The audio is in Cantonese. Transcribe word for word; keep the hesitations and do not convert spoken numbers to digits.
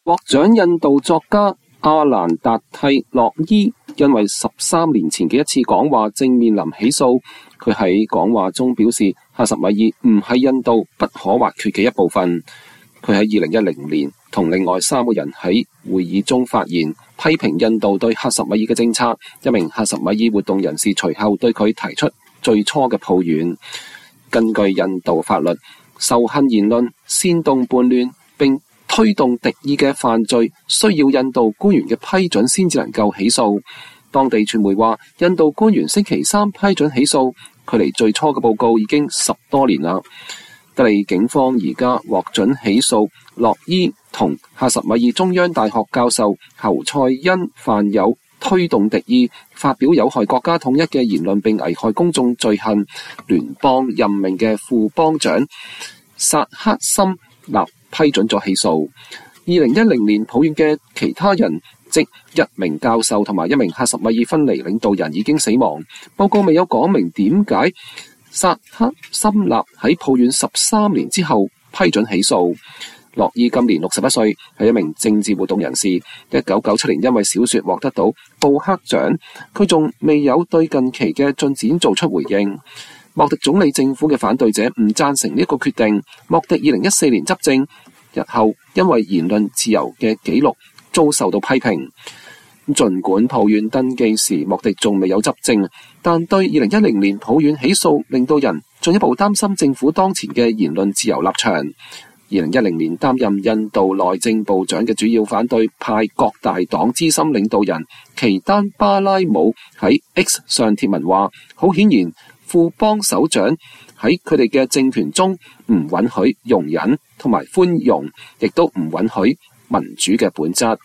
獲獎印度作家阿蘭達蒂洛伊因為十三年前嘅一次講話正面臨起訴。佢喺講話中表示，哈什米爾唔係印度不可或缺嘅一部分。佢喺二零一零年同另外三個人喺會議中發言，批評印度對哈什米爾嘅政策。一名哈什米爾活動人士隨後對佢提出最初嘅抱怨。根據印度法律，仇恨言論、煽動叛亂並推動敵意嘅犯罪需要印度官員嘅批准先至能夠起訴。當地傳媒話，印度官員星期三批准起訴，距離最初嘅報告已經十多年啦。德里警方而家獲准起訴洛伊同哈什米爾中央大學教授侯賽因犯有推動敵意、發表有害國家統一嘅言論並危害公眾罪行。聯邦任命嘅副邦長薩克森納批准咗起訴。二零一零年抱怨嘅其他人，即一名教授同埋一名哈什米爾分離領導人已經死亡。報告未有講明點解薩克森納喺抱怨十三年之後批准起訴。洛伊今年六十一歲，係一名政治活動人士。一九九七年因為小說獲得到布克獎，佢仲未有對近期嘅進展做出回應。莫迪總理政府嘅反對者唔贊成呢一個決定。莫迪二零一四年執政日後，因為言論自由嘅紀錄遭受到批評。儘管抱怨登基時莫迪仲未有執政，但對二零一零年抱怨起訴令到人進一步擔心政府當前嘅言論自由立場。二零一零年擔任印度內政部長嘅主要反對派各大黨資深領導人奇丹巴拉姆喺 X 上貼文話，好顯然副邦首長喺佢哋嘅政權中唔允許容忍同埋寬容，亦都唔允許民主嘅本質。